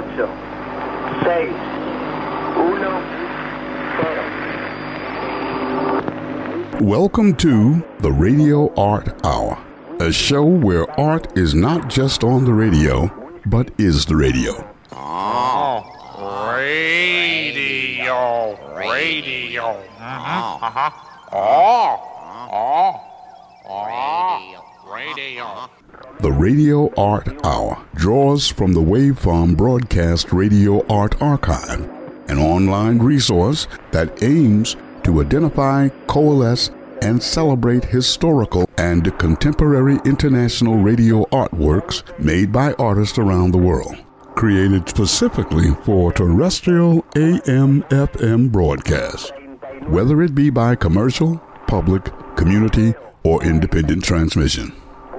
8, 6, 1, 0. Welcome to the Radio Art Hour, a show where art is not just on the radio, but is the radio. Radio. Radio. The Radio Art Hour draws from the Waveform Broadcast Radio Art Archive, an online resource that aims to identify, coalesce, and celebrate historical and contemporary international radio artworks made by artists around the world. Created specifically for terrestrial AM/FM broadcast, whether it be by commercial, public, community, or independent transmission.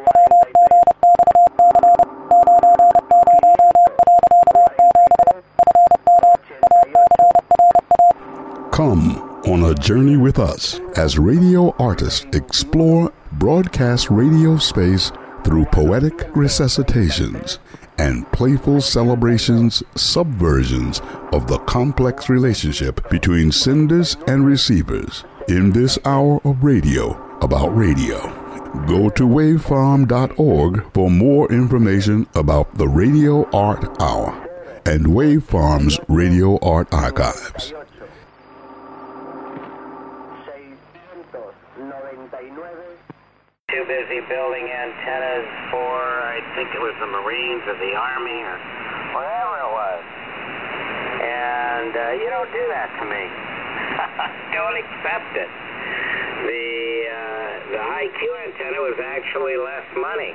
Come on a journey with us as radio artists explore broadcast radio space through poetic resuscitations and playful celebrations, subversions of the complex relationship between senders and receivers in this hour of radio about radio. Go to wavefarm.org for more information about the Radio Art Hour and Wavefarm's Radio Art Archives. Too busy building antennas for, I think it was the Marines or the Army or whatever it was. And you don't do that to me. Don't accept it. The IQ antenna was actually less money.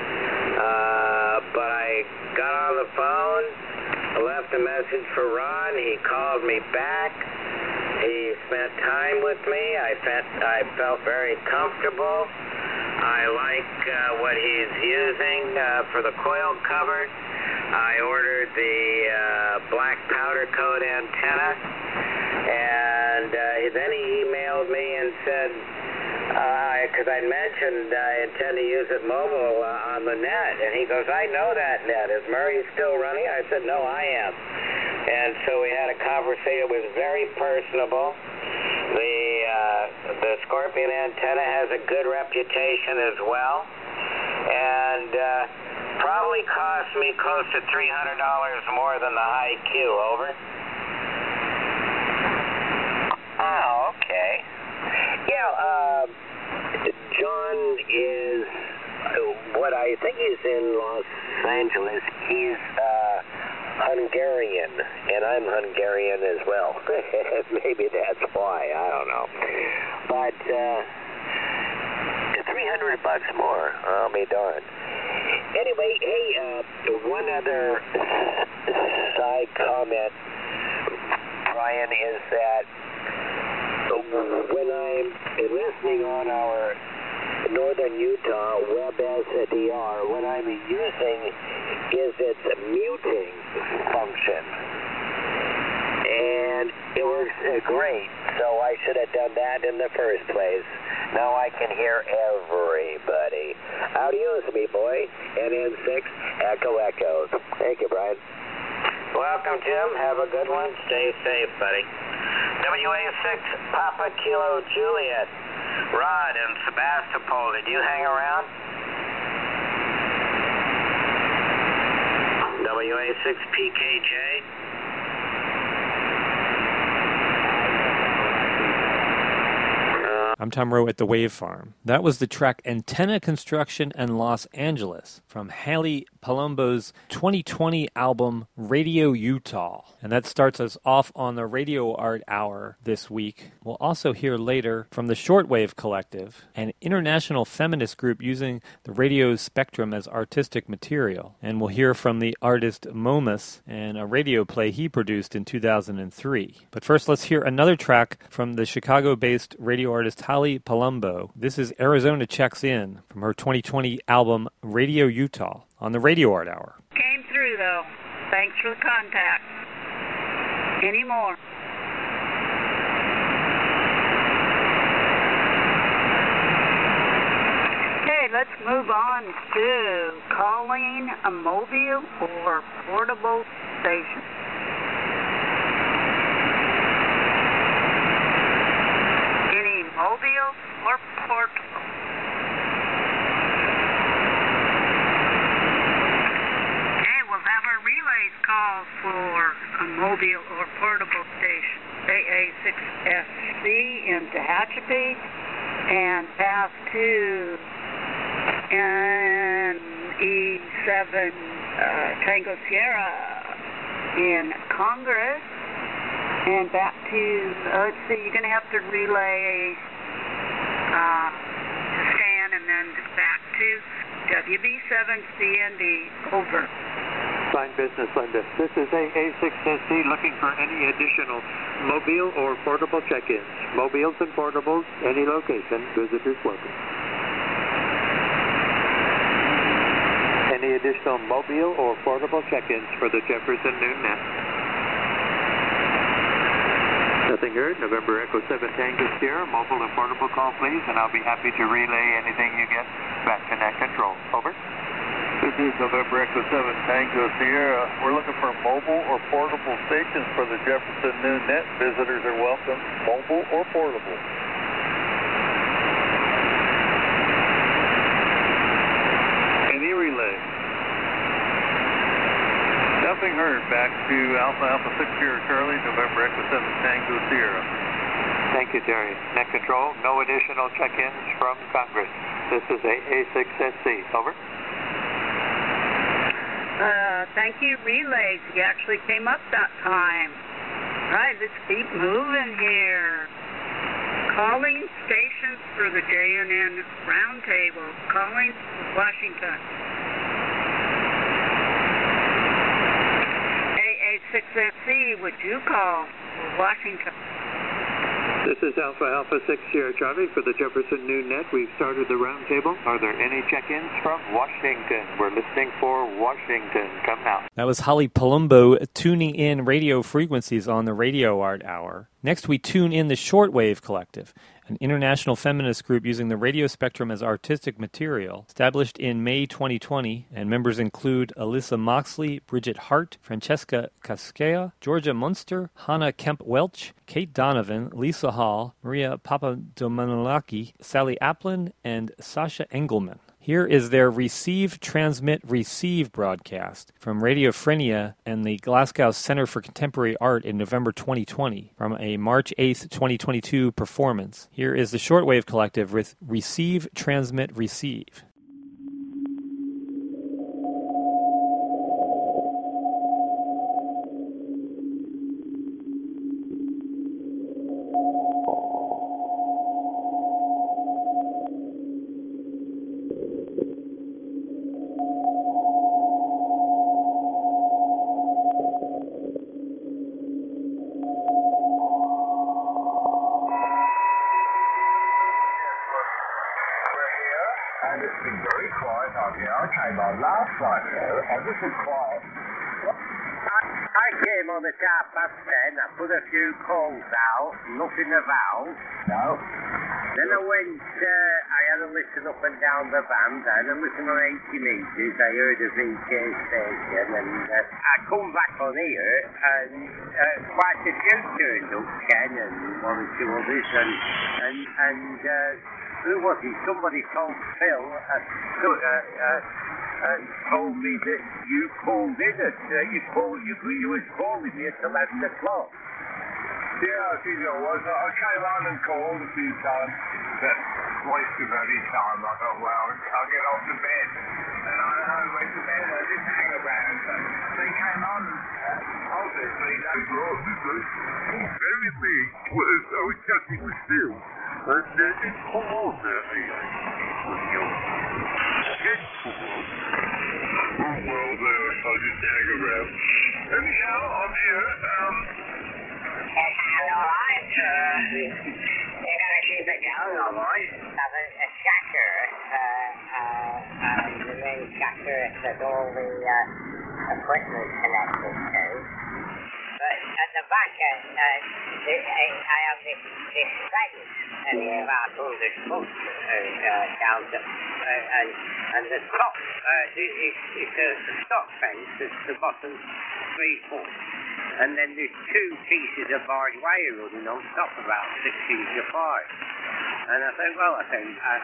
But I got on the phone, left a message for Ron. He called me back. He spent time with me. I felt very comfortable. I like what he's using for the coil cover. I ordered the black powder coat antenna, and then he emailed me and said, because I mentioned I intend to use it mobile on the net, and he goes, I know that net. Is Murray still running? I said, no, I am. And so we had a conversation. It was very personable. The Scorpion antenna has a good reputation as well, and probably cost me close to $300 more than the IQ. Over. Oh, okay. Yeah, John is what I think he's in Los Angeles. He's Hungarian, and I'm Hungarian as well. Maybe that's why, I don't know. But $300 more, I'll be darned. Anyway, hey, one other side comment, Brian, is that when I'm listening on our Northern Utah WebSDR, what I'm using is its muting function. And it works great, so I should have done that in the first place. Now I can hear everybody. Adios, me boy. NN6, Echo Echoes. Thank you, Brian. Welcome, Jim. Have a good one. Stay safe, buddy. WA6, Papa Kilo Juliet. Rod in Sebastopol, did you hang around? WA6 PKJ. I'm Tom Rowe at the Wave Farm. That was the track Antenna Construction in Los Angeles from Haley Palumbo's 2020 album Radio Utah. And that starts us off on the Radio Art Hour this week. We'll also hear later from the Shortwave Collective, an international feminist group using the radio's spectrum as artistic material. And we'll hear from the artist Momus and a radio play he produced in 2003. But first, let's hear another track from the Chicago-based radio artist Haley Palumbo. This is Arizona Checks In from her 2020 album Radio Utah on the Radio Art Hour. Came through, though. Thanks for the contact. Any more? Okay, let's move on to calling a mobile or portable station. Any mobile or portable? Okay, we'll have our relays call for a mobile or portable station. AA6SC in Tehachapi and pass to NE7 Tango Sierra in Congress and back to, let's see, you're going to have to relay to Stan and then back to WB7CND. Over. Fine business, Linda. This is AA6SC looking for any additional mobile or portable check-ins. Mobiles and portables, any location, visitors welcome. Any additional mobile or portable check-ins for the Jefferson Noon Net? Nothing heard. November Echo 7 Tango Sierra, mobile and portable call please, and I'll be happy to relay anything you get back to net control. Over. This is November Echo 7 Tango Sierra. We're looking for mobile or portable stations for the Jefferson Noon Net. Visitors are welcome, mobile or portable. Any relay? Nothing heard. Back to Alpha 6 Sierra Charlie, November Echo 7 Tango Sierra. Thank you, Terry. Net control, no additional check-ins from Congress. This is AA6SC. Over. Thank you, relays. You actually came up that time. All right, let's keep moving here. Calling stations for the JNN Roundtable. Calling Washington. AA6SC, would you call Washington? This is Alpha 6 Sierra Charlie for the Jefferson Noon Net. We've started the roundtable. Are there any check-ins from Washington? We're listening for Washington. Come now. That was Holly Palumbo tuning in radio frequencies on the Radio Art Hour. Next, we tune in the Shortwave Collective, an international feminist group using the radio spectrum as artistic material, established in May 2020, and members include Alyssa Moxley, Bridget Hart, Francesca Cascea, Georgia Munster, Hannah Kemp-Welch, Kate Donovan, Lisa Hall, Maria Papadomanolaki, Sally Applin, and Sasha Engelman. Here is their Receive, Transmit, Receive broadcast from Radiophrenia and the Glasgow Center for Contemporary Art in November 2020 from a March 8th, 2022 performance. Here is the Shortwave Collective with Receive, Transmit, Receive. I came on at 10:30. I put a few calls out, nothing of valve. No. Then I went, I had a listen up and down the band, I had a listen on 80 meters, I heard a VK station, and I come back on here, and quite a few turned up, Ken, and one or two others, and who was he? Somebody told Phil, told me that you called in at, you was calling me at 11 o'clock. Yeah, I think it was. I came on and called a few times, but wasted any time. I thought, well, I'll get off to bed. And I went to bed and I didn't hang around. So they came on, obviously, they brought me through. Very late. I was chatting with Phil, and it's come on there, Oh, well, I didn't hang around. Anyhow, I'm here. Alright, you gotta keep it going, alright. Have a chatter, the main chatter that all the equipment connected to. But at the back end, I have this space, and about 100 foot down to and the top, it's a stock fence. The bottom 3 foot, and then there's 2 pieces of barbed wire running on top, about 6 feet apart. And I said, well, I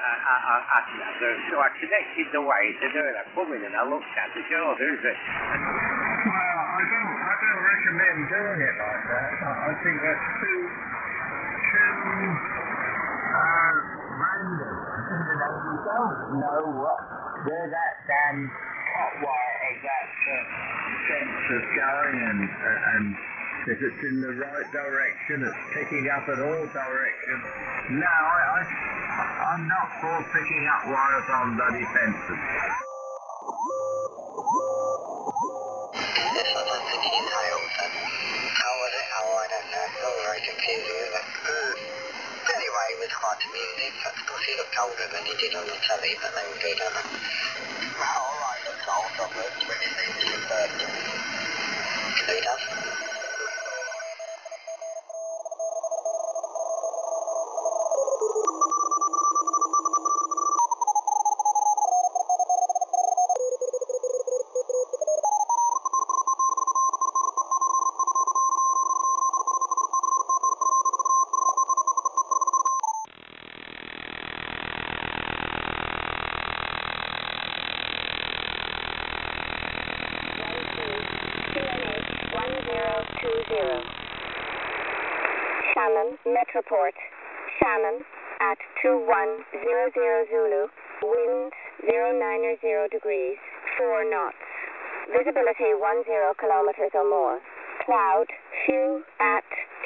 connected the wire to do it. I come in and I looked at it. Oh, there's it. Well, I don't recommend doing it like that. I think that's too random. You don't know where that damn hot wire exact sense is going and if it's in the right direction, it's picking up in all directions. No, I'm not for picking up wires on bloody fences. Yes, I don't think he inhaled them. How was it? Oh, I don't know. It's all very confusing, isn't it? Anyway, it was quite amusing. Of course, he looked older than he did on the telly, but they were good, aren't they? Well, all right, looks old, but when it seems to be birthday. He does. Shannon, Metroport. Shannon at 2100 Zulu, wind 090 degrees, 4 knots. Visibility 10 kilometers or more. Cloud, few at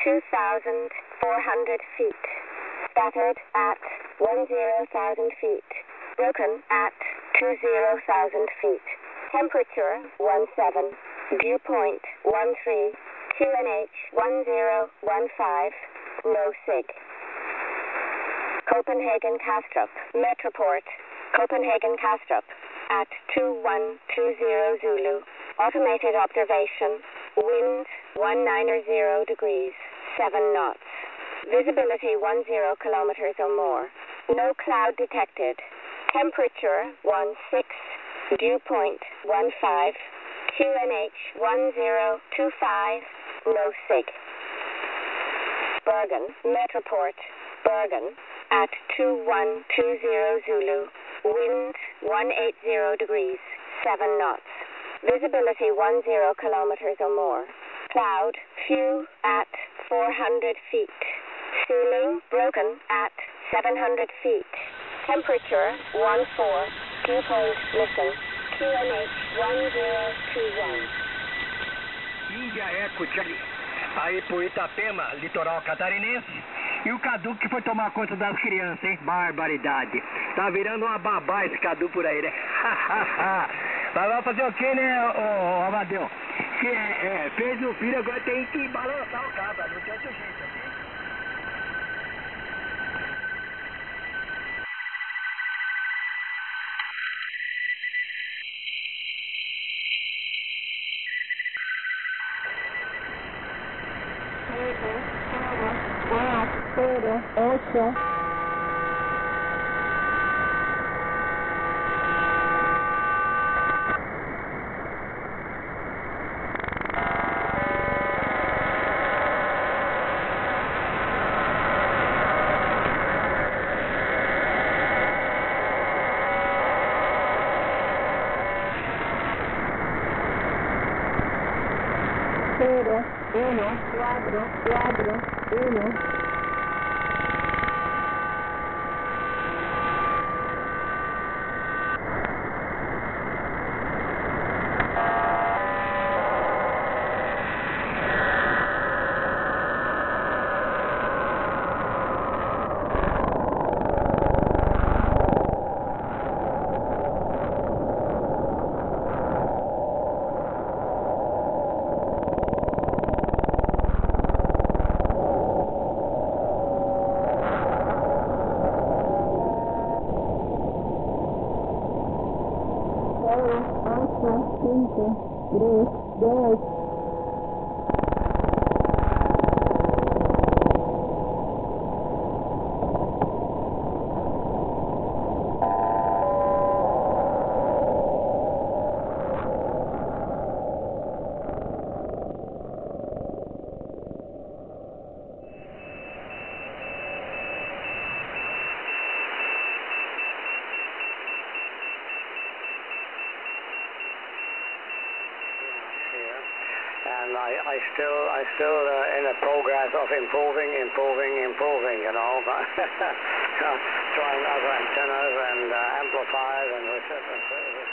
2,400 feet. Scattered at 10,000 feet. Broken at 20,000 feet. Temperature 17. Dew point 13. QNH 1015. No SIG. Copenhagen Kastrup. Metroport. Copenhagen Kastrup at 2120 Zulu. Automated observation. Wind 190 degrees, 7 knots. Visibility 10 kilometers or more. No cloud detected. Temperature 16. Dew point 15. QNH 1025. No SIG. Bergen, Metroport. Bergen at 2120 Zulu. Wind 180 degrees, 7 knots. Visibility 10 kilometers or more. Cloud, few at 400 feet. Ceiling broken at 700 feet. Temperature 14. Dew point listen. QNH 1021. Índia Eco Charlie. Aí por Itapema, litoral catarinense. E o Cadu que foi tomar conta das crianças, hein? Barbaridade. Tá virando uma babá esse Cadu por aí, né? Mas vai fazer o quê, né, ô Amadeu? Fez o filho, agora tem que balançar o cabra, não tem outro jeito, ok? and I still in the progress of improving, you know, trying other antennas and amplifiers and receiving.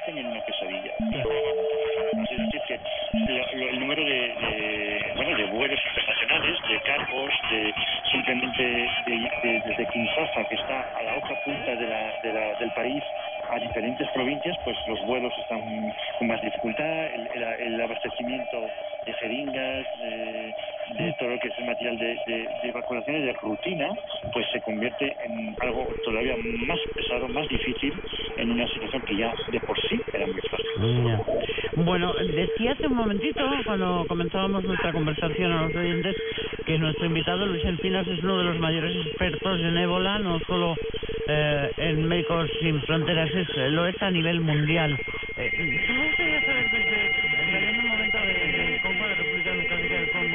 convierten en una pesadilla. Es decir, que el número de vuelos internacionales, de cargos, simplemente desde Kinshasa, que está a la otra punta del país, a diferentes provincias, pues los vuelos están con más dificultad, el abastecimiento de jeringas, de todo lo que es el material de evacuaciones de rutina, pues se convierte en algo todavía más pesado, más difícil, en una situación que ya de por sí era muy frágil. Bueno, decía hace un momentito, cuando comenzábamos nuestra conversación a los oyentes, que nuestro invitado Luis Encinas es uno de los mayores expertos en ébola, no solo en Médicos Sin Fronteras, lo es a nivel mundial. ¿Cómo gustaría saber en un momento de Congo, la República Democrática del Congo,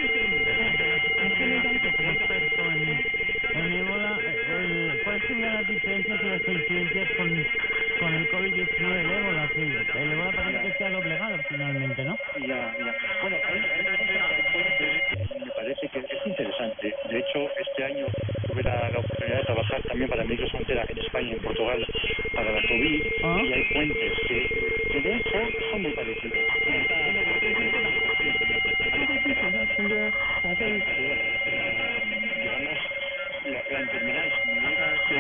como experto en ébola, cuáles serían las diferencias y las coincidencias con el COVID-19 del ébola? Que el ébola parece que se ha doblegado finalmente, ¿no? Ya. Bueno, me parece que es interesante. De hecho, este año tuve la oportunidad de trabajar también para Médicos Sin Fronteras en España y en Portugal para la COVID, y hay puentes que de hecho son muy parecidos. Digamos, la enfermedad es muy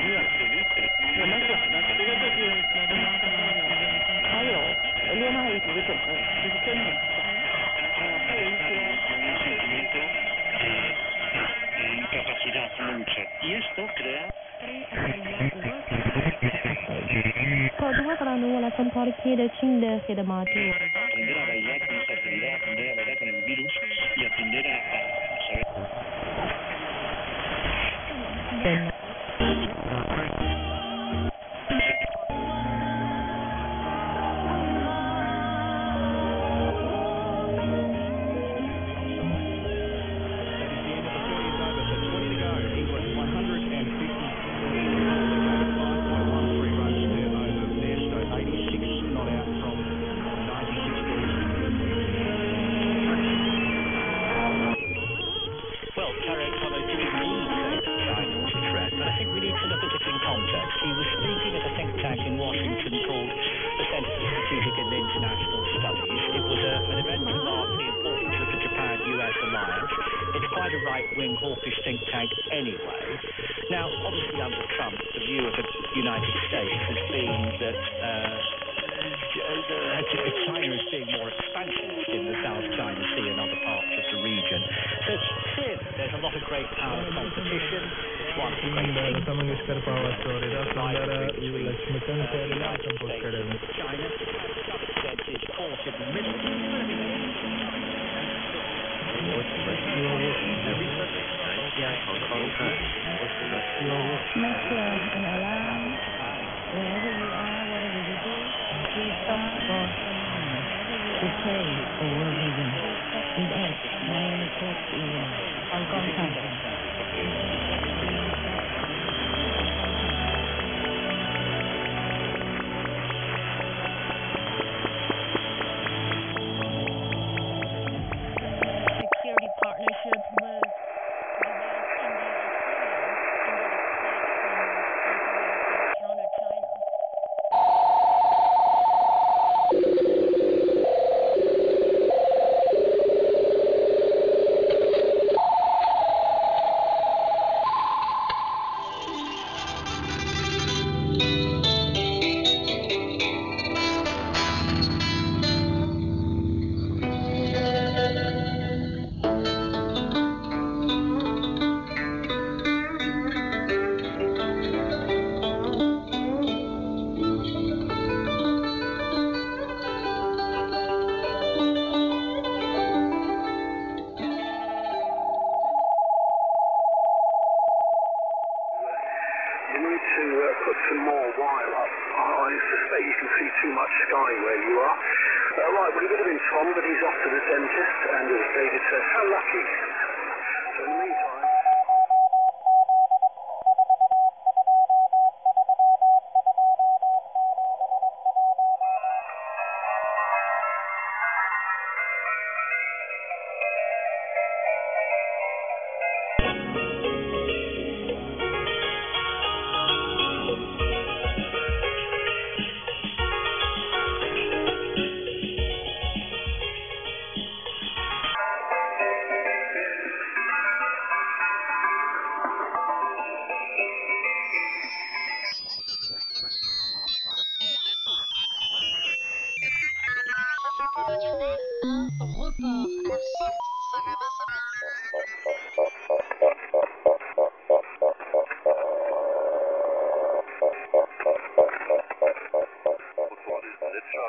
incapacidad de luchar, y esto crea aprender a bailar con esa actividad, aprender a bailar con el virus y aprender a saber.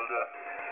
World.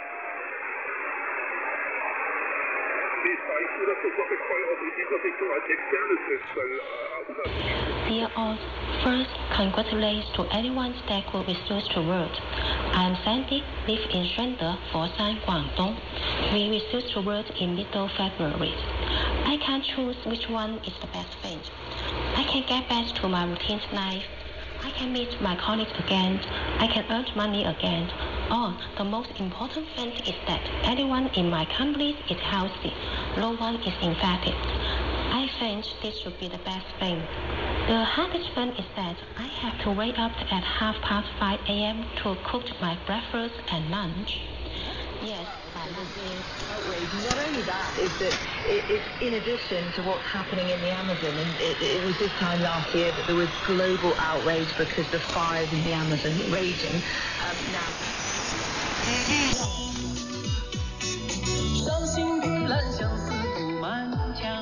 Dear all, first, congratulations to everyone that will research the world. I am Sandy, live in Shunde, Foshan, Guangdong. We research the world in middle February. I can't choose which one is the best thing. I can get back to my routine life. I can meet my colleagues again. I can earn money again. Oh, the most important thing is that everyone in my company is healthy. No one is infected. I think this should be the best thing. The hardest thing is that I have to wake up at 5:30 a.m. to cook my breakfast and lunch. Yes. Outrage. Not only that, is that it's in addition to what's happening in the Amazon, and it was this time last year that there was global outrage because the fires in the Amazon raging. Now. 伤心玉兰相思布满墙。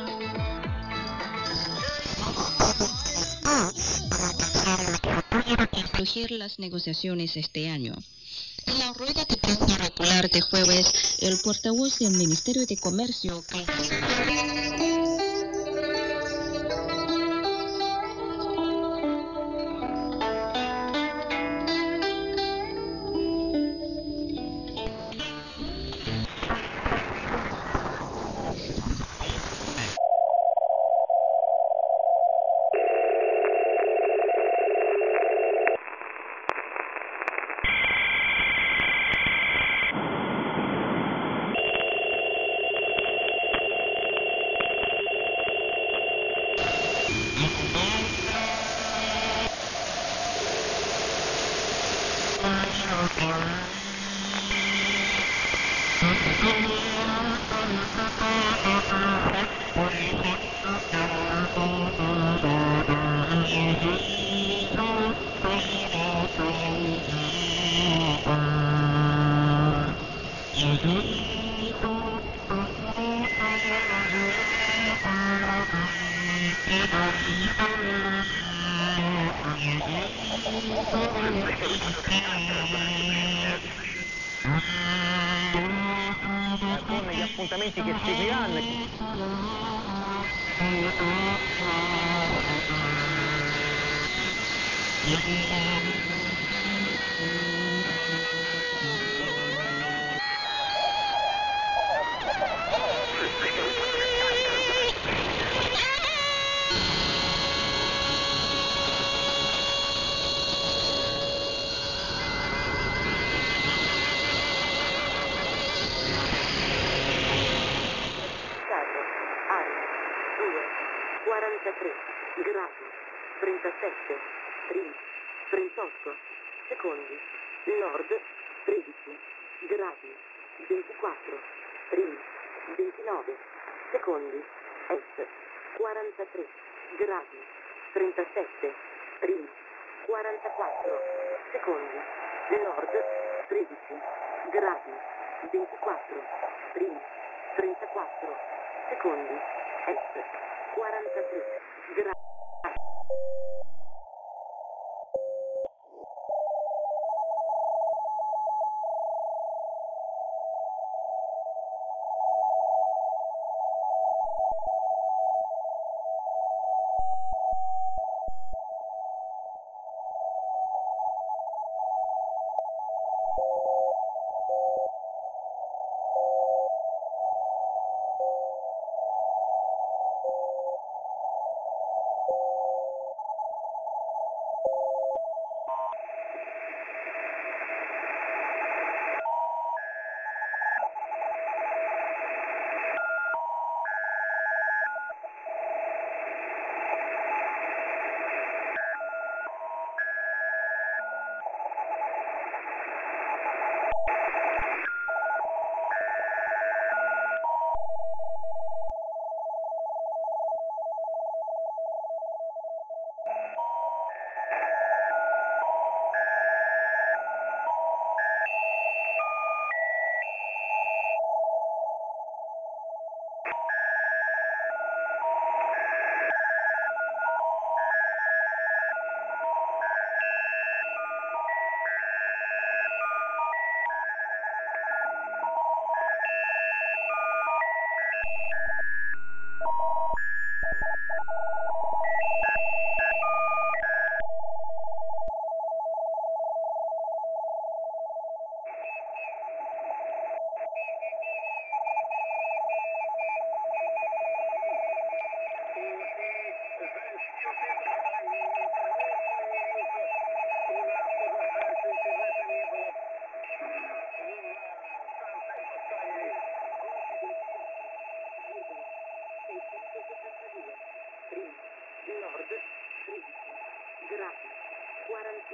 Surgir las negociaciones este año. En la rueda de prensa popular de jueves, el portavoz del Ministerio de Comercio, con gli appuntamenti che seguiranno. gradi, 37, primi, 38 secondi, nord, 13 gradi, 24, primi, 29 secondi, est, 43 gradi, 37, primi, 44 secondi, nord, 13 gradi, 24, primi, 34 secondi, est, 43 gradi.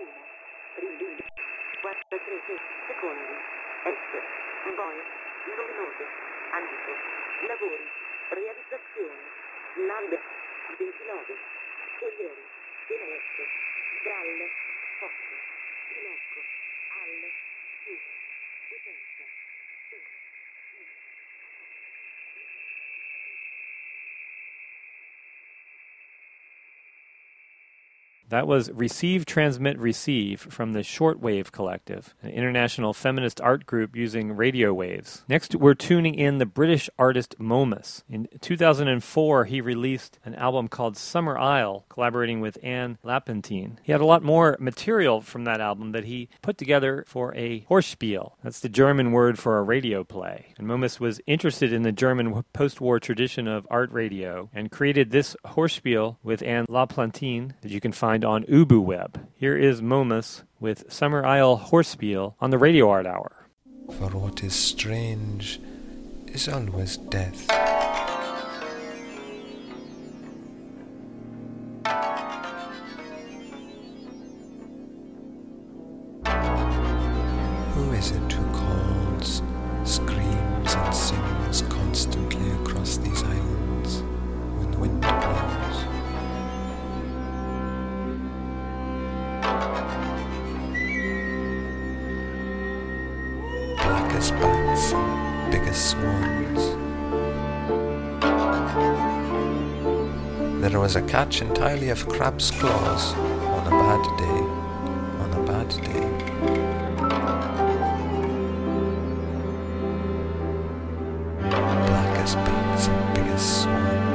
43 secondi. S. Poi, luminose, ambito, lavori, realizzazione, NAD 29, Corriere, Finestre, Galle, Fosse, Pinocco, Alle, Fiume, Potenza, That was Receive, Transmit, Receive from the Shortwave Collective, an international feminist art group using radio waves. Next, we're tuning in the British artist Momus. In 2004, he released an album called Summer Isle, collaborating with Anne Lapentine. He had a lot more material from that album that he put together for a Hörspiel. That's the German word for a radio play. And Momus was interested in the German post-war tradition of art radio and created this Hörspiel with Anne Lapentine that you can find on UbuWeb. Here is Momus with Summer Isle Hörspiel on the Radio Art Hour. For what is strange is always death. Who is it who calls, screams and sings constantly across these islands when the wind blows? Black as bats and big as swans. There was a catch entirely of crab's claws on a bad day, on a bad day. Black as bats and big as swans.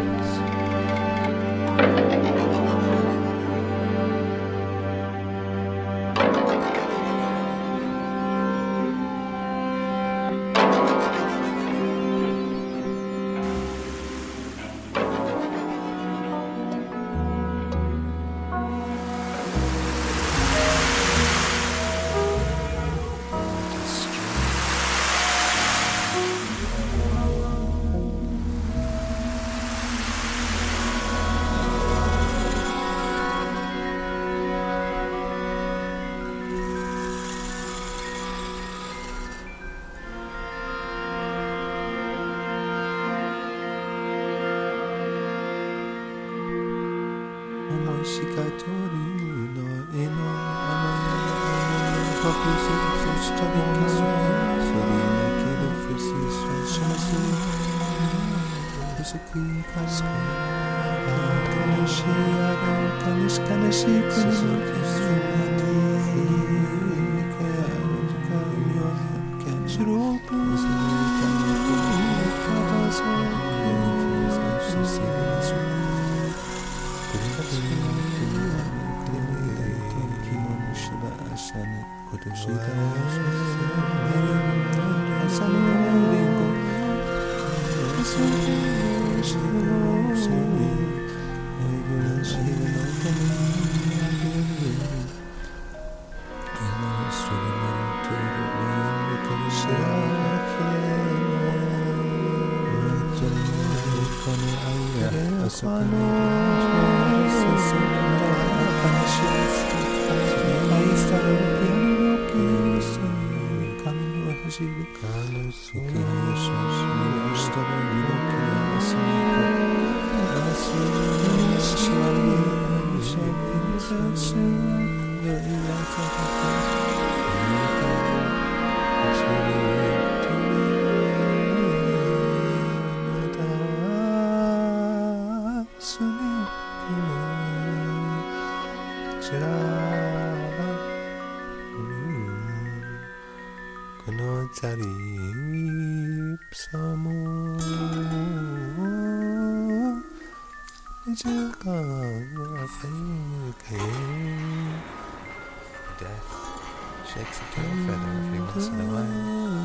Death shakes a tail feather every once in a while.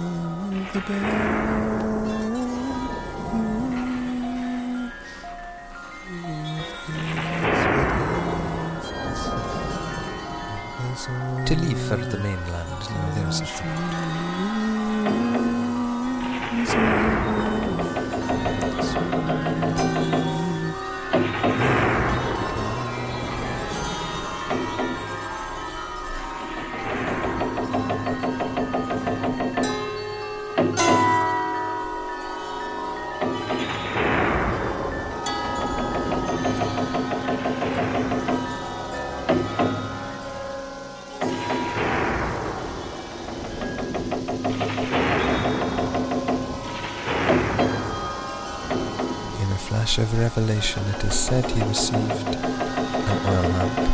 To leave for the mainland, now there's a flash of revelation, it is said he received an oil lamp.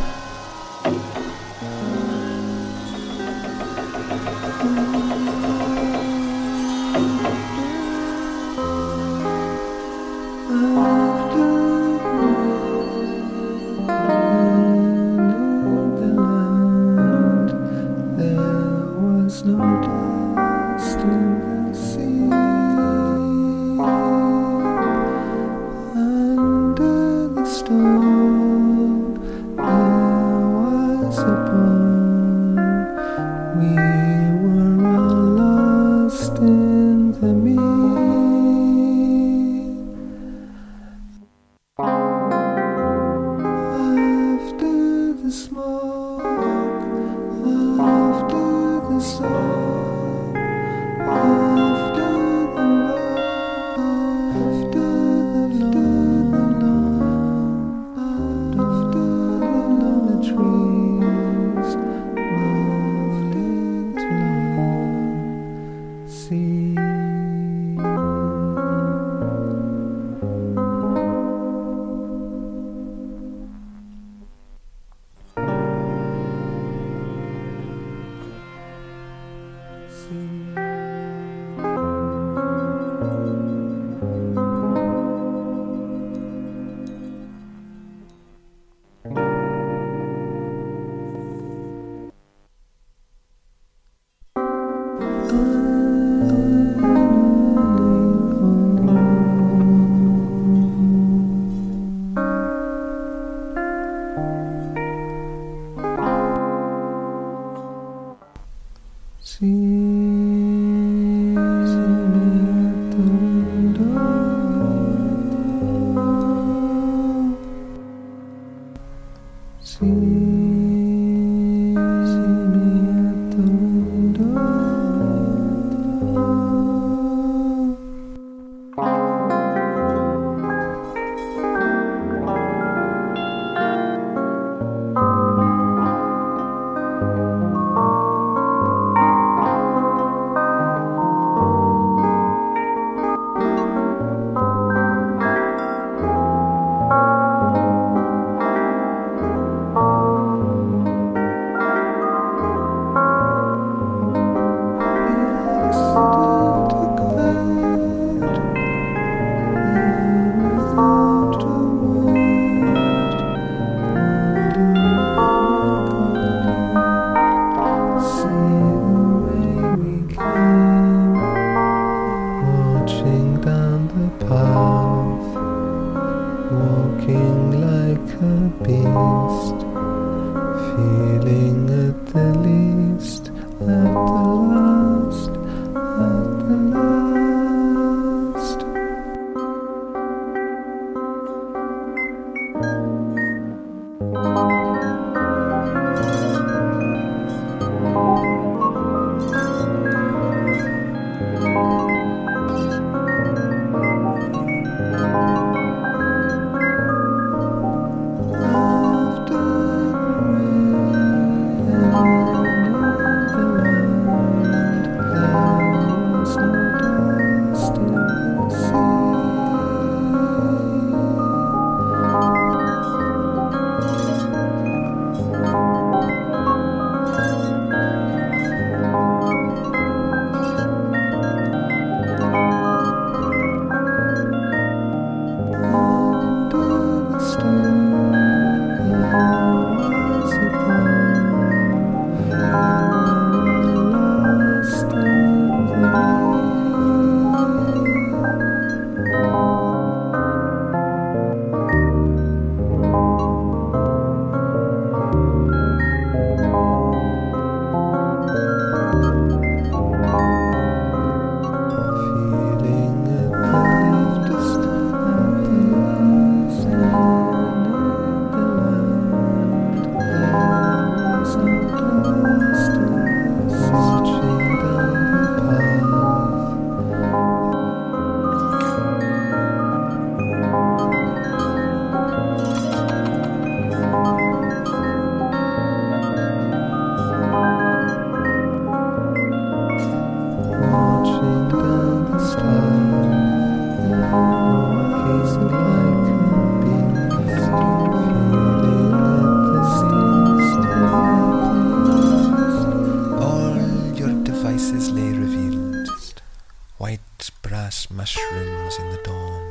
mushrooms in the dawn.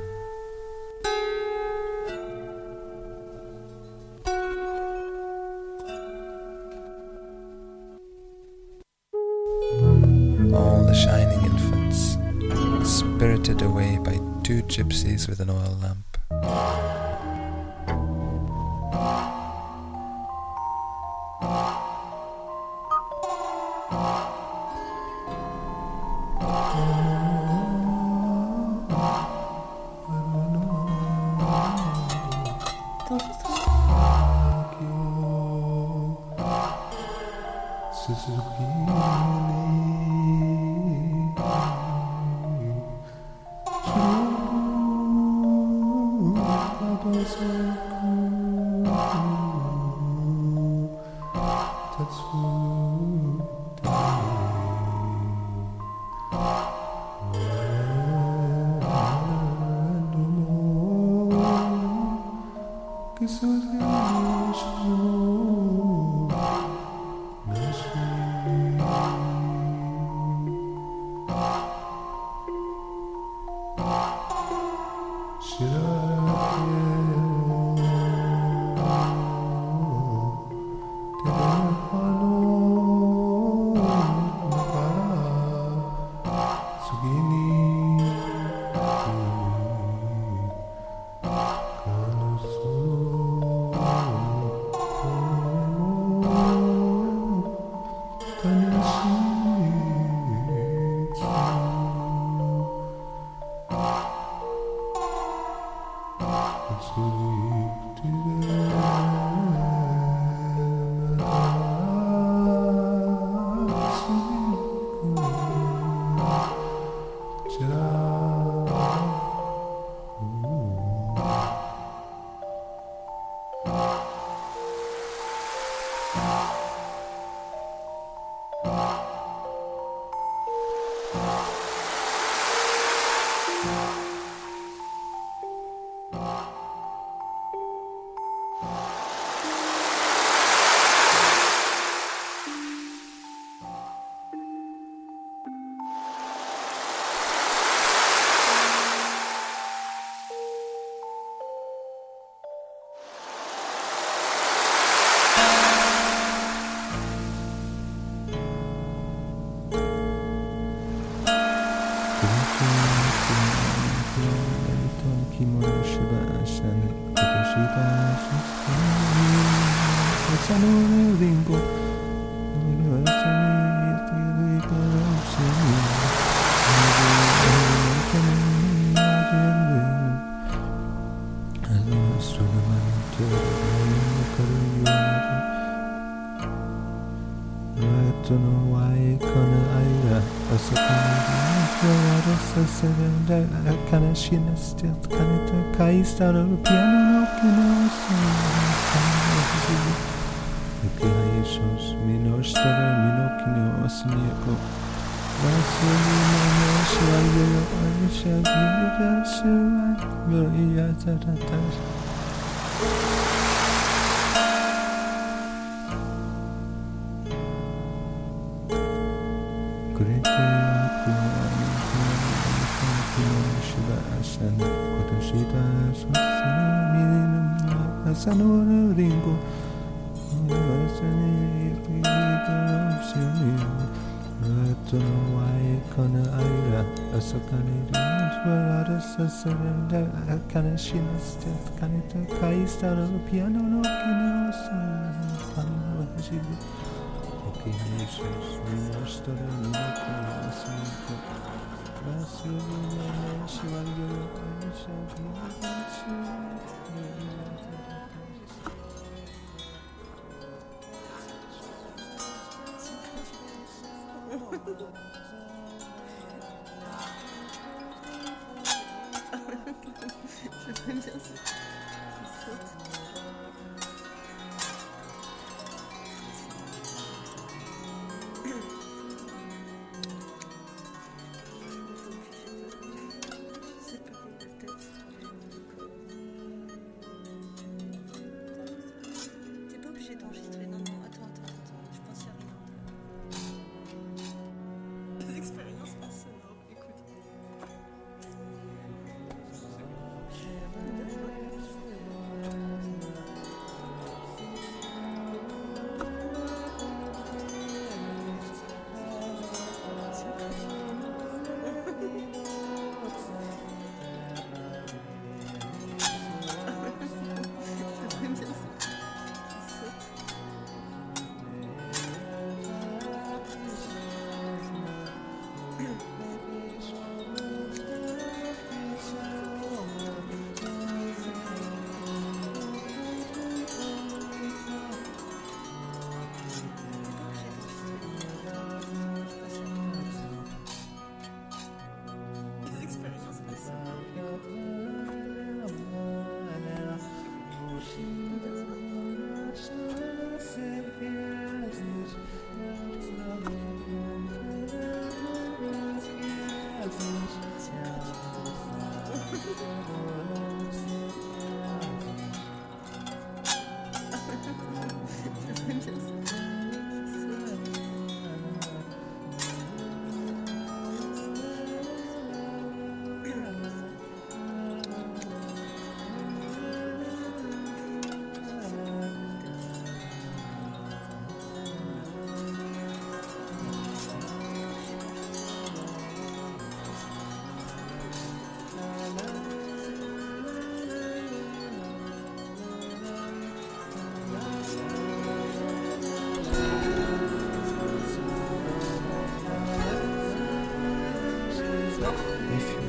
All the shining infants, spirited away by 2 gypsies with an oil lamp.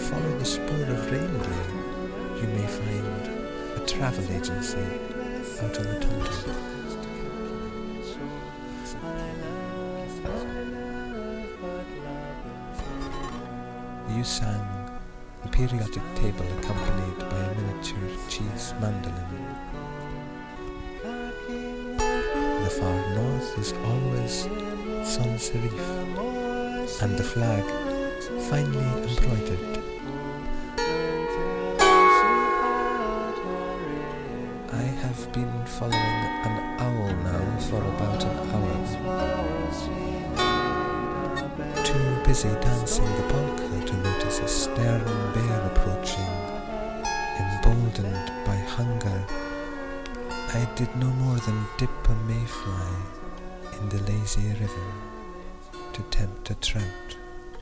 follow the spoor of reindeer, you may find a travel agency out on the tundra. You sang the periodic table accompanied by a miniature cheese mandolin. The far north is always sans serif, and the flag finely embroidered. I have been following an owl now for about an hour. Too busy dancing the polka to notice a stern bear approaching. Emboldened by hunger, I did no more than dip a mayfly in the lazy river to tempt a trout.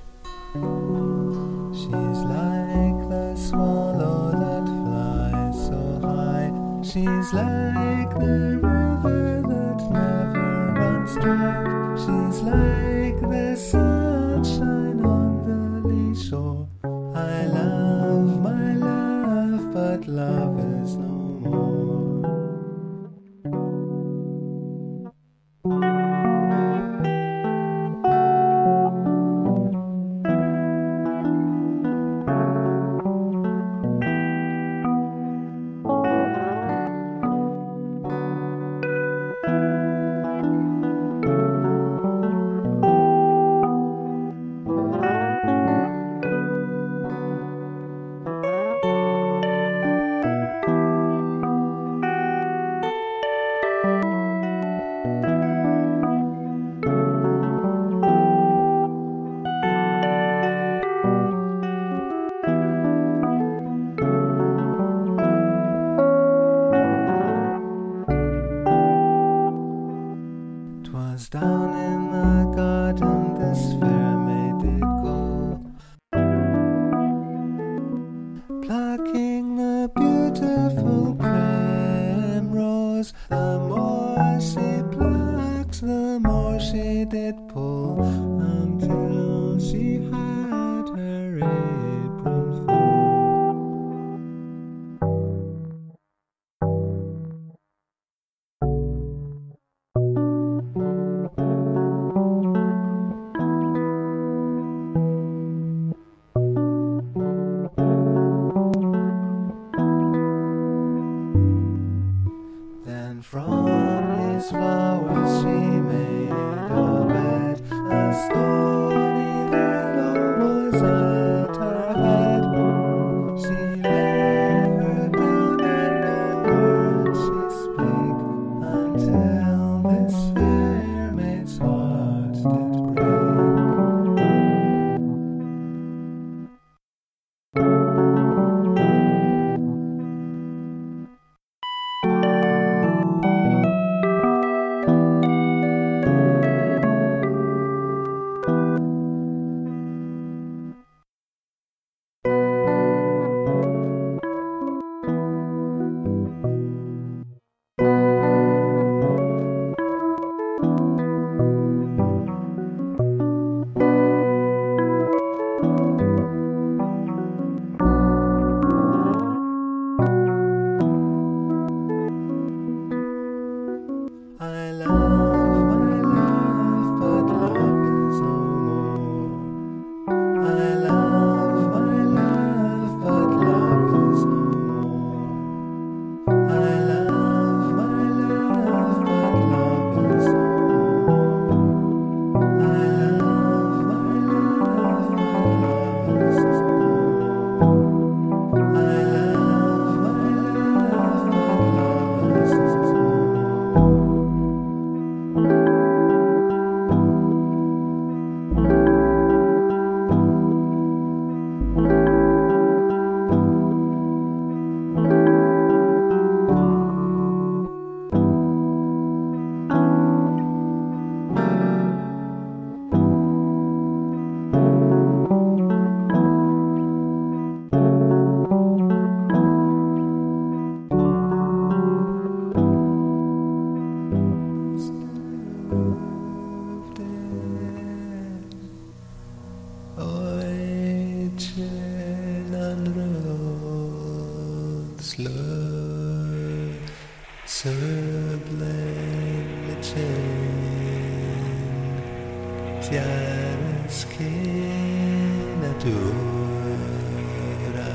She's like the swallow that flies so high. She's like the river that never runs dry. She's like the sunshine on the lee shore. I love my love, but love is no more. Down in the garden this fair maid did go, plucking the beautiful primrose. The more she plucks, the more she did pull, until she had her apron full. From his flowers she made a bed, a stony willow slow, sublime chain, chiaroscena dura.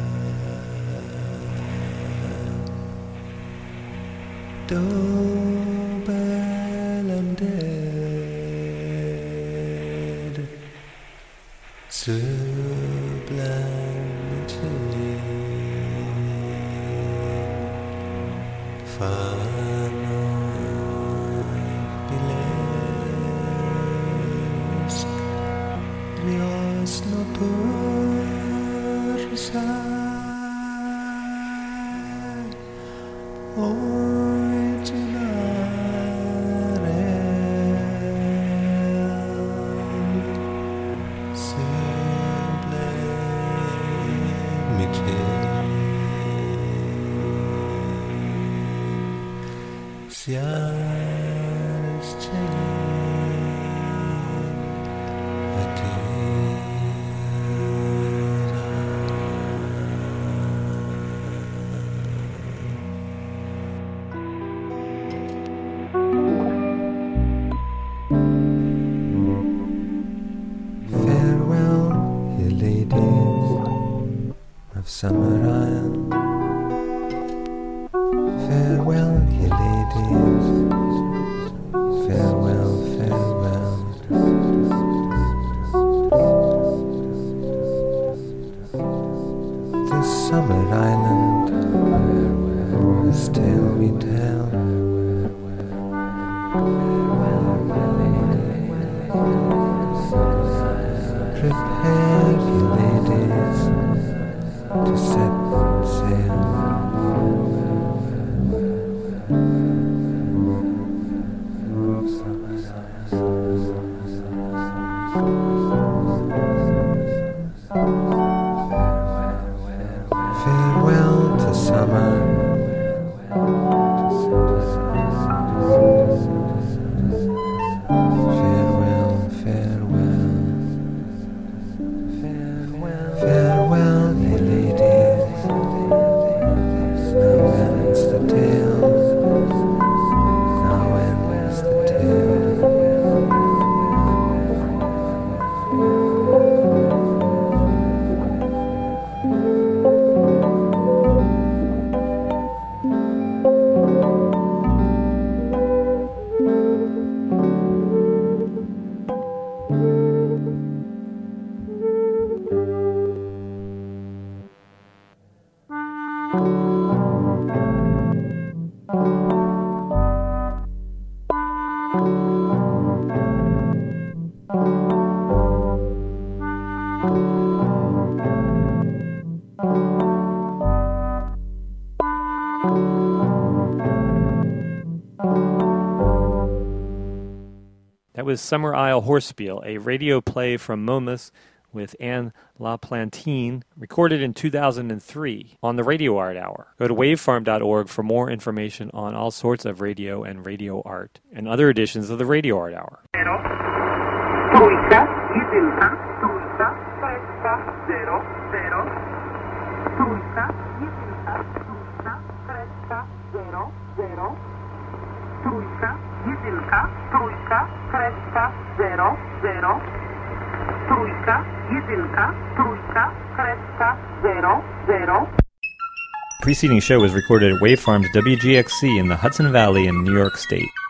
Dobel and dead, sublime chain, Bilesk, Dios no pursa, Farewell, ye ladies of Summer Isle. Farewell, ye ladies. Farewell, farewell. This summer island is tale we tell. Prepare, ye ladies, to set sail. Farewell to summer. Farewell, farewell. Farewell, ye ladies. Now ends the tale. Now ends the tale. That was Summer Isle Horsespiel, a radio play from Momus with Anne LaPlantine, recorded in 2003 on the Radio Art Hour. Go to wavefarm.org for more information on all sorts of radio and radio art and other editions of the Radio Art Hour. Preceding show was recorded at Wavefarm's WGXC in the Hudson Valley in New York State.